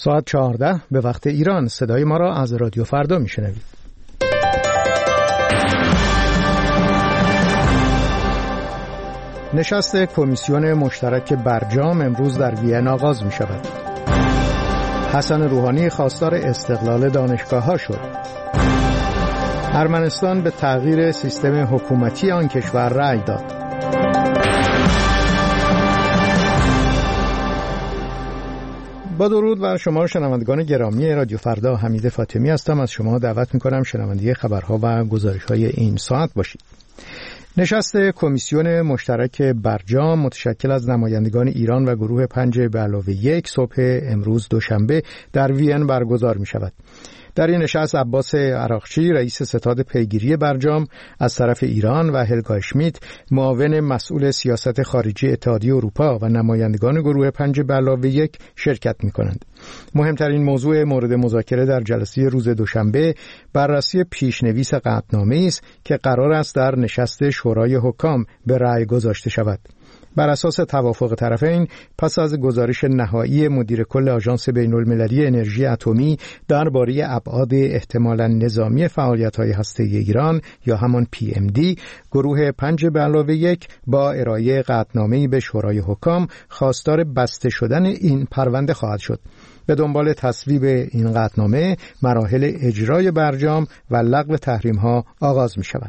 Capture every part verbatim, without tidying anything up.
ساعت چهارده به وقت ایران. صدای ما را از رادیو فردا میشنوید. نشست کمیسیون مشترک برجام امروز در وین آغاز می شود. حسن روحانی خواستار استقلال دانشگاه‌ها شد. ارمنستان به تغییر سیستم حکومتی آن کشور رأی داد. با درود بر شما شنوندگان گرامی رادیو فردا، حمید فاطمی هستم. از شما دعوت می‌کنم شنونده خبرها و گزارش‌های این ساعت باشید. نشست کمیسیون مشترک برجام متشکل از نمایندگان ایران و گروه پنج به علاوه یک صبح امروز دوشنبه در وین برگزار می شود. در این نشست عباس عراقچی رئیس ستاد پیگیری برجام از طرف ایران و هلگا اشمیت معاون مسئول سیاست خارجی اتحادیه اروپا و نمایندگان گروه پنج به علاوه یک شرکت می کنند. مهمترین موضوع مورد مذاکره در جلسه روز دوشنبه بررسی پیشنویس قطعنامه‌ای است که قرار است در نشست شورای حکام به رأی گذاشته شود. بر اساس توافق طرفین پس از گزارش نهایی مدیر کل آژانس بین‌المللی انرژی اتمی درباره ابعاد احتمالاً نظامی فعالیت‌های هسته‌ای ایران یا همان پی ام دی، گروه پنج به علاوه یک با ارائه قطعنامه‌ای به شورای حکام خواستار بسته شدن این پرونده خواهد شد. به دنبال تصویب این قطعنامه مراحل اجرای برجام و لغو تحریم‌ها آغاز می‌شود.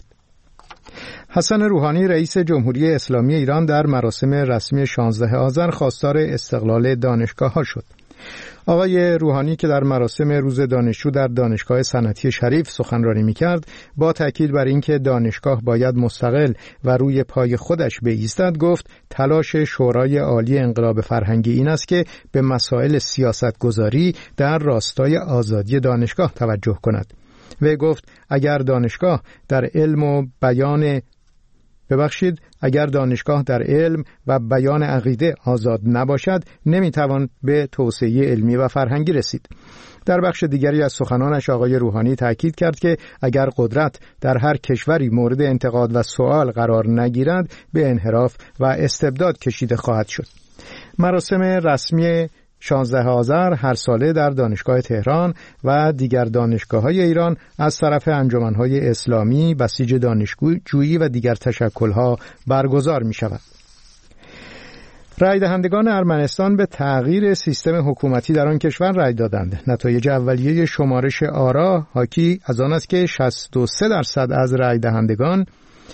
حسن روحانی رئیس جمهوری اسلامی ایران در مراسم رسمی شانزده آذر خواستار استقلال دانشگاه‌ها شد. آقای روحانی که در مراسم روز دانشجو در دانشگاه صنعتی شریف سخنرانی می‌کرد، با تاکید بر اینکه دانشگاه باید مستقل و روی پای خودش بایستد گفت تلاش شورای عالی انقلاب فرهنگی این است که به مسائل سیاست‌گذاری در راستای آزادی دانشگاه توجه کند. و گفت اگر دانشگاه در علم و بیان ببخشید اگر دانشگاه در علم و بیان عقیده آزاد نباشد نمیتوان به توسعه علمی و فرهنگی رسید. در بخش دیگری از سخنانش آقای روحانی تاکید کرد که اگر قدرت در هر کشوری مورد انتقاد و سؤال قرار نگیرد به انحراف و استبداد کشیده خواهد شد. مراسم رسمی شانزده آذر هر ساله در دانشگاه تهران و دیگر دانشگاه‌های ایران از طرف انجمن‌های اسلامی، بسیج دانشجویی و دیگر تشکل‌ها برگزار می‌شود. رای دهندگان ارمنستان به تغییر سیستم حکومتی در آن کشور رای دادند. نتایج اولیه شمارش آرا حاکی از آن است که شصت و سه درصد از رای دهندگان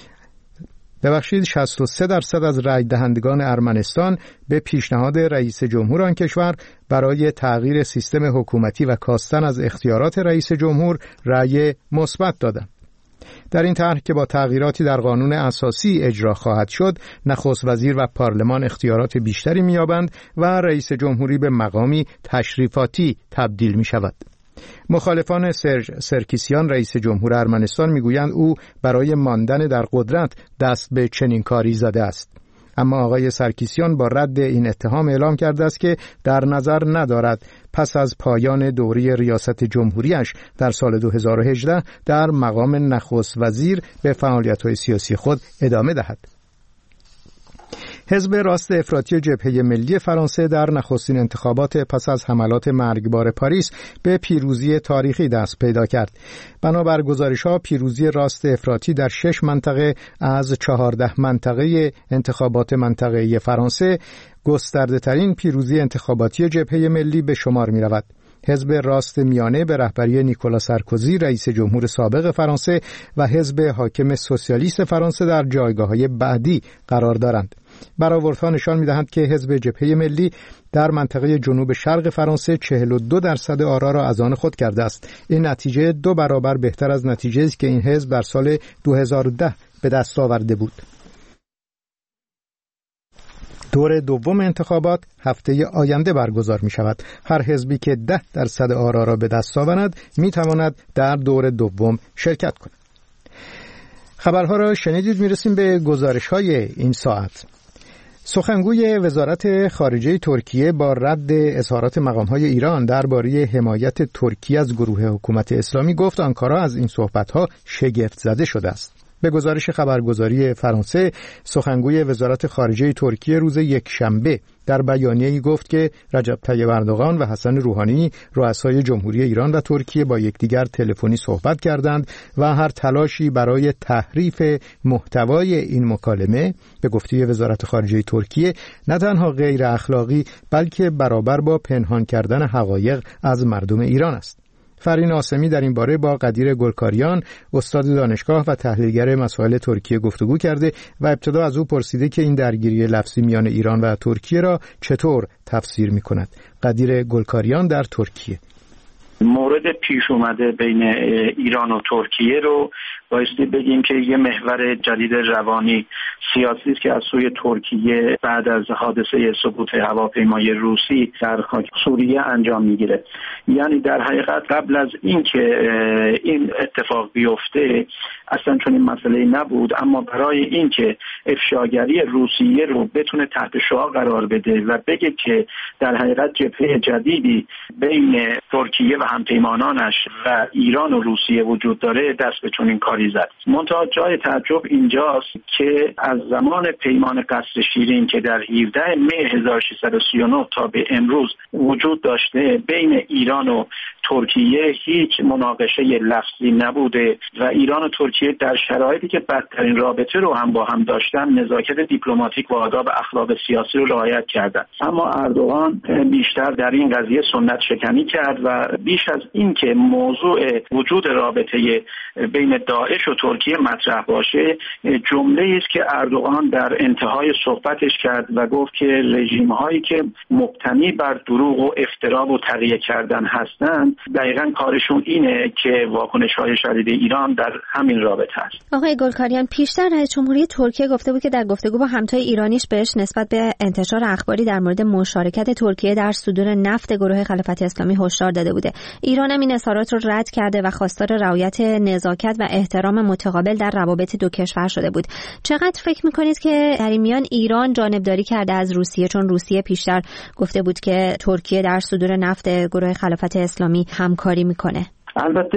ببخشید شصت و سه درصد از رای دهندگان ارمنستان به پیشنهاد رئیس جمهور آن کشور برای تغییر سیستم حکومتی و کاستن از اختیارات رئیس جمهور رای مثبت دادند. در این طرح که با تغییراتی در قانون اساسی اجرا خواهد شد، نخست وزیر و پارلمان اختیارات بیشتری می‌یابند و رئیس جمهوری به مقامی تشریفاتی تبدیل می‌شود. مخالفان سرژ سرکیسیان رئیس جمهور ارمنستان میگویند او برای ماندن در قدرت دست به چنین کاری زده است. اما آقای سرکیسیان با رد این اتهام اعلام کرده است که در نظر ندارد پس از پایان دوره ریاست جمهوریش در سال دو هزار و هجده در مقام نخست وزیر به فعالیت‌های سیاسی خود ادامه دهد. حزب راست افراطی جبهه ملی فرانسه در نخستین انتخابات پس از حملات مرگبار پاریس به پیروزی تاریخی دست پیدا کرد. بنابر گزارش‌ها پیروزی راست افراطی در شش منطقه از چهارده منطقه انتخابات منطقه‌ای فرانسه گسترده ترین پیروزی انتخاباتی جبهه ملی به شمار می‌رود. حزب راست میانه به رهبری نیکولا سارکوزی رئیس جمهور سابق فرانسه و حزب حاکم سوسیالیست فرانسه در جایگاه‌های بعدی قرار دارند. برآوردها نشان می‌دهند که حزب جبهه ملی در منطقه جنوب شرق فرانسه چهل و دو درصد آرا را از آن خود کرده است. این نتیجه دو برابر بهتر از نتیجه‌ای است که این حزب در سال دو هزار و ده به دست آورده بود. دور دوم انتخابات هفته آینده برگزار می شود. هر حزبی که ده درصد آرا را به دست آورد می تواند در دور دوم شرکت کند. خبرها را شنیدید. می رسیم به گزارش های این ساعت. سخنگوی وزارت خارجه ترکیه با رد اظهارات مقام‌های ایران درباره حمایت ترکیه از گروه حکومت اسلامی گفت آنکارا از این صحبت‌ها شگفت زده شده است. به گزارش خبرگزاری فرانسه، سخنگوی وزارت خارجه ترکیه روز یکشنبه در بیانیه‌ای گفت که رجب طیب اردوغان و حسن روحانی رؤسای جمهوری ایران و ترکیه با یکدیگر تلفنی صحبت کردند و هر تلاشی برای تحریف محتوای این مکالمه به گفته وزارت خارجه ترکیه نه تنها غیر اخلاقی بلکه برابر با پنهان کردن حقایق از مردم ایران است. فرین آسمی در این باره با قدیر گلکاریان، استاد دانشگاه و تحلیلگر مسائل ترکیه گفتگو کرده و ابتدا از او پرسیده که این درگیری لفظی میان ایران و ترکیه را چطور تفسیر می‌کند. قدیر گلکاریان در ترکیه: مورد پیش اومده بین ایران و ترکیه رو بایستی بگیم که یه محور جدید روانی سیاسی است که از سوی ترکیه بعد از حادثه سقوط هواپیمای روسی در خاک سوریه انجام میگیره. یعنی در حقیقت قبل از اینکه این اتفاق بیفته اصلا چون این مسئله نبود، اما برای اینکه افشاگری روسیه رو بتونه تحت شعاع قرار بده و بگه که در حقیقت جبهه جدیدی بین ترکیه و همپیمانانش و ایران و روسیه وجود داره، دست به چنین کاری زد. منتها جای تعجب اینجاست که از زمان پیمان قصر شیرین که در هفدهم می هزار و ششصد و سی و نه تا به امروز وجود داشته، بین ایران و ترکیه هیچ مناقشه لفظی نبوده و ایران و ترکیه در شرایطی که بدترین رابطه رو هم با هم داشتن نزاکت دیپلماتیک و آداب اخلاق سیاسی رو رعایت کردن. اما اردوغان بیشتر در این قضیه سنت شکنی کرد و بیش از این که موضوع وجود رابطه بین داعش و ترکیه مطرح باشه، جمله است که اردوغان در انتهای صحبتش کرد و گفت که رژیم هایی که مبتنی بر دروغ و افترا و تقیه کردن هستند دقیقاً کارشون اینه که واکنش های شدید ایران در همین رابطه است. آقای گلکاریان، پیشتر رئیس جمهوری ترکیه گفته بود که در گفتگو با همتای ایرانیش بهش نسبت به انتشار اخباری در مورد مشارکت ترکیه در صدور نفت گروه خلافت اسلامی هشدار داده بوده. ایران هم این اظهارات رو رد کرده و خواستار رعایت نزاکت و احترام متقابل در روابط دو کشور شده بود. چقدر فکر میکنید که در این میان ایران جانبداری کرده از روسیه، چون روسیه پیشتر گفته بود که ترکیه در صدور نفت گروه خلافت اسلامی همکاری میکنه؟ البته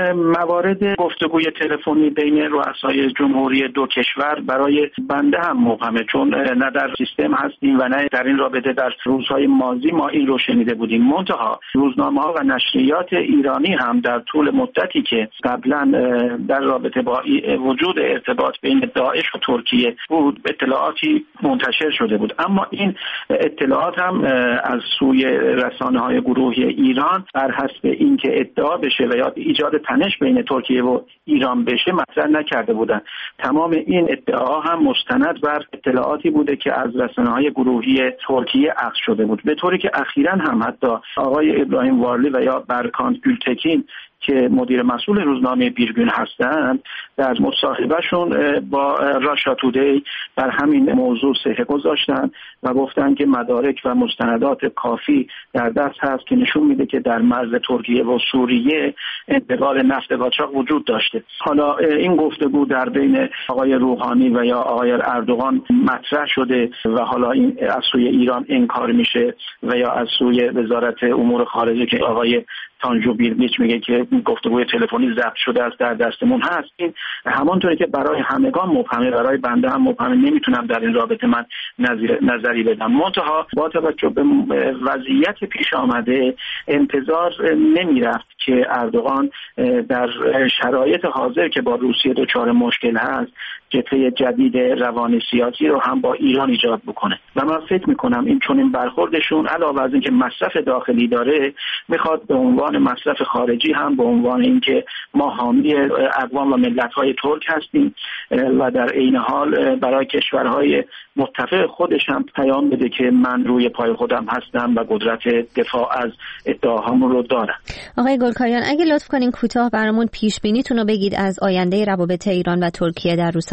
موارد گفتگوی تلفنی بین رؤسای جمهوری دو کشور برای بنده هم مبهمه، چون نه در سیستم هستیم و نه در این رابطه در روزهای ماضی ما این رو شنیده بودیم. منتها روزنامه‌ها و نشریات ایرانی هم در طول مدتی که قبلا در رابطه با وجود ارتباط بین داعش و ترکیه بود اطلاعاتی منتشر شده بود، اما این اطلاعات هم از سوی رسانه‌های گروهی ایران بر حسب اینکه ادعا بشه و یا ایجاد تنش بین ترکیه و ایران بشه مطرح نکرده بودند. تمام این ادعاها هم مستند بر اطلاعاتی بوده که از رسانه‌های گروهی ترکیه اخذ شده بود، به طوری که اخیراً هم حتی آقای ابراهیم وارلی و یا برکان گültekin که مدیر مسئول روزنامه بیرگün هستند در مصاحبهشون با راشا تودی بر همین موضوع صحه گذاشتن و گفتن که مدارک و مستندات کافی در دست هست که نشون میده که در مرز ترکیه و سوریه انتقال نفت قاچاق وجود داشته. حالا این گفتگو در بین آقای روحانی و یا آقای اردوغان مطرح شده و حالا این از سوی ایران انکار میشه و یا از سوی وزارت امور خارجه که آقای تانجو بیرمیچ میگه که گفتگوی تلفنی ضبط شده است در دستمون هست. این همونطوری که برای همگان مبهمه، برای بنده هم مبهمه، نمیتونم در این رابطه من نظری بدم. منتها با توجه به وضعیت پیش آمده انتظار نمیرفت که اردوغان در شرایط حاضر که با روسیه دچار مشکل هست جبهه جدید روانی سیاسی رو هم با ایران ایجاد بکنه و من فکر میکنم این چون این برخوردشون علاوه از اینکه مصرف داخلی داره، میخواد به عنوان مصرف خارجی هم به عنوان اینکه ما حامی اقوام و ملت‌های ترک هستیم و در عین حال برای کشورهای متفق خودش هم پیام بده که من روی پای خودم هستم و قدرت دفاع از ادعاهامون رو دارم. آقای گلکاریان، اگه لطف کنین کوتاه برامون پیش بینیتون رو بگید از آینده روابط ایران و ترکیه در روزهای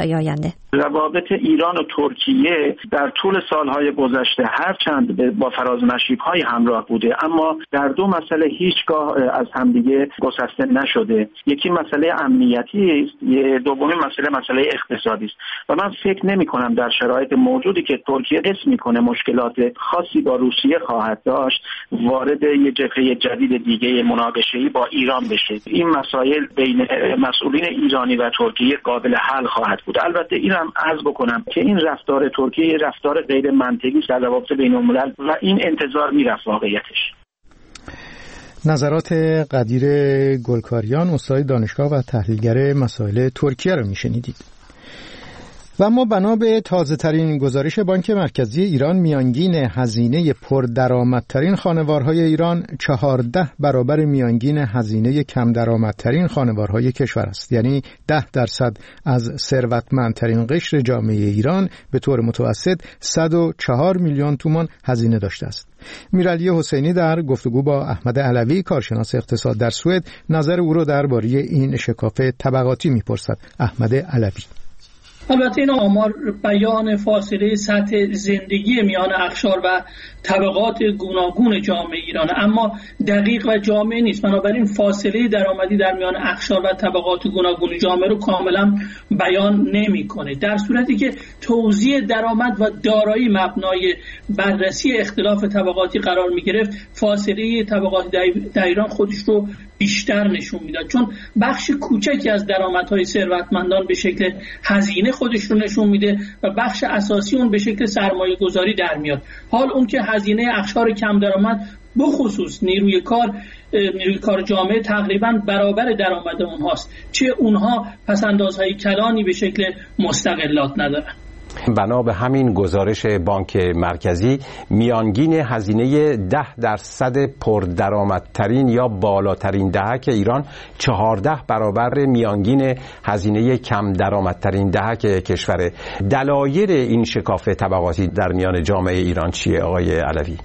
روزهای آینده؟ روابط ایران و ترکیه در طول سالهای گذشته هرچند با فراز و نشیب‌های همراه بوده، اما در دو مسئله هیچگاه از همدیگه گسسته نشده. یکی مسئله امنیتی است، دومی مسئله مسئله اقتصادی است و من فکر نمی‌کنم در شرایط موجودی که ترکیه حس می‌کنه مشکلات خاصی با روسیه خواهد داشت وارد یه جبهه جدید دیگه مناقشه‌ای با ایران بشه. این مسائل بین مسئولین ایرانی و ترکیه قابل حل خواهد بود. البته این هم عرض بکنم که این رفتار ترکیه رفتار غیر منطقی است در روابط بین‌الملل و این انتظار میرفت واقعیتش. نظرات قدیر گلکاریان، استاد دانشگاه و تحلیلگر مسائل ترکیه رو میشنیدید. و اما بنا به تازه ترین گزارش بانک مرکزی ایران، میانگین هزینه پردرآمدترین خانوارهای ایران چهارده برابر میانگین هزینه کم درآمدترین خانوارهای کشور است. یعنی ده درصد از ثروتمندترین قشر جامعه ایران به طور متوسط صد و چهار میلیون تومان هزینه داشته است. میرعلی حسینی در گفتگو با احمد علوی، کارشناس اقتصاد در سوئد، نظر او را درباره این شکاف طبقاتی میپرسد. احمد علوی: البته این آمار بیان فاصله سطح زندگی میان اقشار و طبقات گوناگون جامعه ایران، اما دقیق و جامع نیست. بنابراین فاصله درآمدی در میان اقشار و طبقات گوناگون جامعه رو کاملا بیان نمی‌کنه. در صورتی که توزیع درآمد و دارایی مبنای بررسی اختلاف طبقاتی قرار می‌گرفت، فاصله طبقات در ایران خودش رو بیشتر نشون میداد، چون بخش کوچکی از درآمدهای ثروتمندان به شکل هزینه خودش رو نشون میده و بخش اساسی اون به شکل سرمایه گذاری در میاد. حال اون که هزینه اقشار کم درآمد بخصوص نیروی کار نیروی کار جامعه تقریبا برابر درآمد اونهاست، چه اونها پس‌اندازهای کلانی به شکل مستقلات ندارن. بنا به همین گزارش بانک مرکزی، میانگین هزینه ده درصد پردرآمدترین یا بالاترین دهک ایران چهارده برابر میانگین هزینه کم درآمدترین دهک کشور. دلایل این شکاف طبقاتی در میان جامعه ایران چیه آقای علوی؟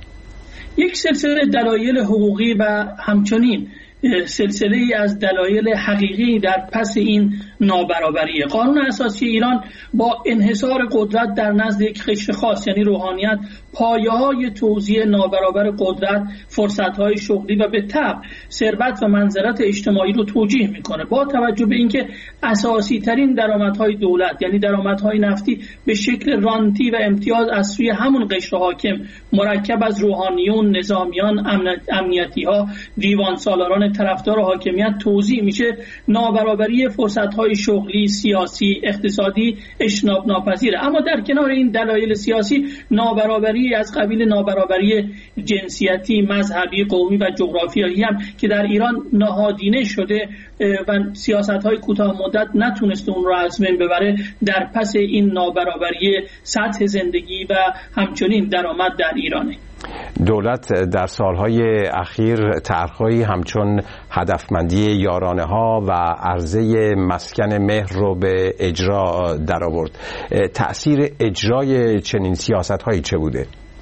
یک سلسله دلایل حقوقی و همچنین سلسله ای از دلایل حقیقی در پس این نابرابریه. قانون اساسی ایران با انحصار قدرت در نزد یک قشر خاص یعنی روحانیت پایه‌های توزیع نابرابر قدرت، فرصت‌های شغلی و به تبع ثروت و منزلت اجتماعی رو توجیه می‌کنه. با توجه به اینکه اساسی ترین درآمدهای دولت یعنی درآمدهای نفتی به شکل رانتی و امتیاز از سوی همون قشر حاکم مرکب از روحانیون، نظامیان، امنیتی‌ها، دیوان سالاران طرفدار حاکمیت توزیع میشه، نابرابری فرصت‌های شغلی، سیاسی، اقتصادی اجتناب ناپذیره. اما در کنار این دلایل سیاسی، نابرابری از قبیل نابرابری جنسیتی، مذهبی، قومی و جغرافیایی هم که در ایران نهادینه شده و سیاست‌های کوتاه مدت نتونسته اون رو از بین ببره، در پس این نابرابری سطح زندگی و همچنین درآمد در ایرانه. دولت در سالهای اخیر طرح‌هایی همچون هدفمندی یارانه‌ها و عرضه مسکن مهر رو به اجرا درآورد. تأثیر اجرای چنین سیاست‌هایی چه بوده؟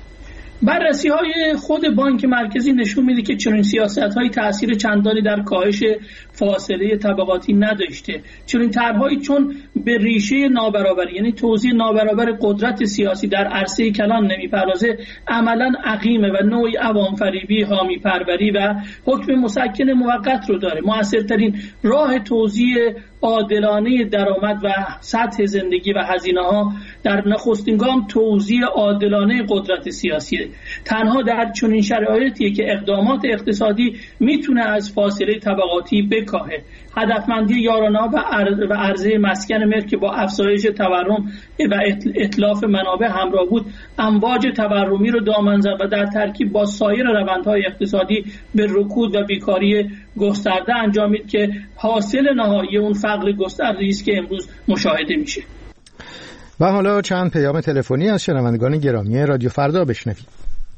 بررسی های خود بانک مرکزی نشون میده که چنین سیاست های تأثیر چندانی در کاهش فاصله طبقاتی نداشته. چنین طرحهایی چون به ریشه نابرابری یعنی توزیع نابرابر قدرت سیاسی در عرصه کلان نمیپردازه، عملا عقیمه و نوعی عوام فریبی، حامی پروری و حکم مسکن موقت رو داره. موثرترین راه توزیع عادلانه درآمد و سطح زندگی و هزینه‌ها در نخستین گام توزیع عادلانه قدرت سیاسی. تنها در چنین شرایطی که اقدامات اقتصادی میتونه از فاصله طبقاتی بکاهه. هدفمندی یارانه و عرضه مسکن مهر که با افزایش تورم و اتلاف منابع همراه بود، امواج تورمی رو دامن زد و در ترکیب با سایر روندهای اقتصادی به رکود و بیکاری گسترده انجامید که حاصل نهایی اون فقر گسترده است که امروز مشاهده میشه. و حالا چند پیام تلفنی از شنوندگان گرامی رادیو فردا بشنوید.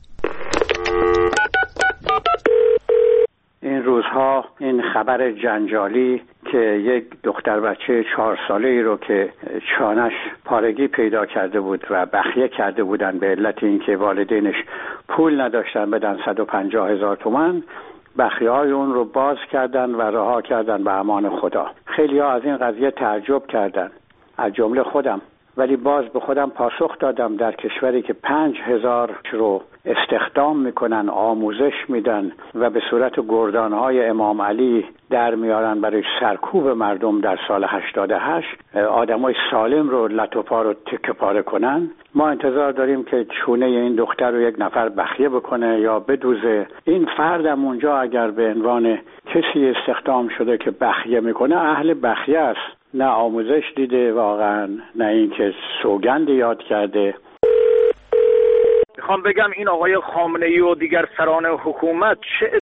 این روزها این خبر جنجالی که یک دختر بچه چهار ساله ای رو که چانش پارگی پیدا کرده بود و بخیه کرده بودن به علت اینکه والدینش پول نداشتن بدن صد و پنجاه هزار تومان، بخیه های اون رو باز کردن و رها کردن به امان خدا. خیلی ها از این قضیه تعجب کردن. از جمله خودم. ولی باز به خودم پاسخ دادم در کشوری که پنج هزار رو استخدام میکنن، آموزش میدن و به صورت گردانهای امام علی در میارن برای سرکوب مردم در سال هشتاد و هشت، آدمای سالم رو لطو پا رو تکه پاره کنن، ما انتظار داریم که چونه این دختر رو یک نفر بخیه بکنه یا بدوزه. این فردم اونجا اگر به عنوان کسی استخدام شده که بخیه میکنه، اهل بخیه است، نه آموزش دیده واقعا، نه اینکه سوگند یاد کرده. میخوام بگم این آقای خامنه‌ای و دیگر سران حکومت چه